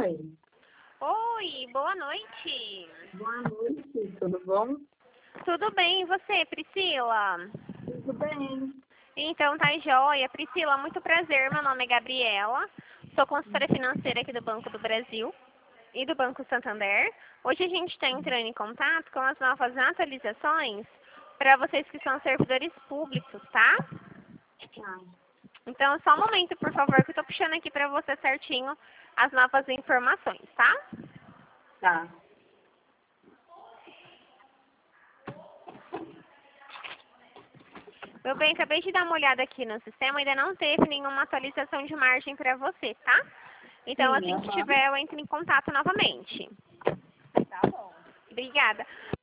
Oi. Oi, boa noite. Boa noite, tudo bom? Tudo bem, e você, Priscila? Tudo bem. Então, tá joia. Priscila, muito prazer, meu nome é Gabriela, sou consultora financeira aqui do Banco do Brasil e do Banco Santander. Hoje a gente está entrando em contato com as novas atualizações para vocês que são servidores públicos, tá? Tá. Então, só um momento, por favor, que eu tô puxando aqui para você certinho as novas informações, tá? Tá. Meu bem, acabei de dar uma olhada aqui no sistema, ainda não teve nenhuma atualização de margem para você, tá? Então, Sim, assim que aham. tiver, eu entro em contato novamente. Tá bom. Obrigada.